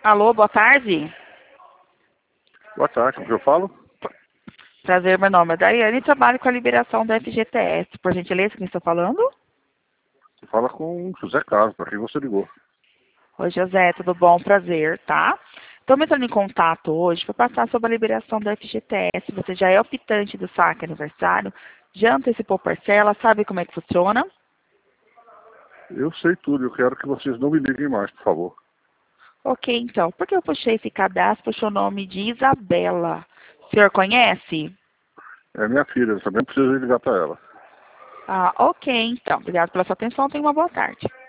Alô, boa tarde. Boa tarde, eu falo? Prazer, meu nome é Daiane e trabalho com a liberação da FGTS. Por gentileza, quem está falando? Você fala com o José Carlos, para quem você ligou. Oi, José, tudo bom? Prazer, tá? Estou entrando em contato hoje para passar sobre a liberação da FGTS. Você já é optante do saque aniversário? Já antecipou parcela? Sabe como é que funciona? Eu sei tudo, eu quero que vocês não me liguem mais, por favor. Ok, então. Por que eu puxei esse cadastro? Puxou o nome de Isabela. O senhor conhece? É minha filha, eu também preciso ligar para ela. Ah, ok, então. Obrigado pela sua atenção. Tenha uma boa tarde.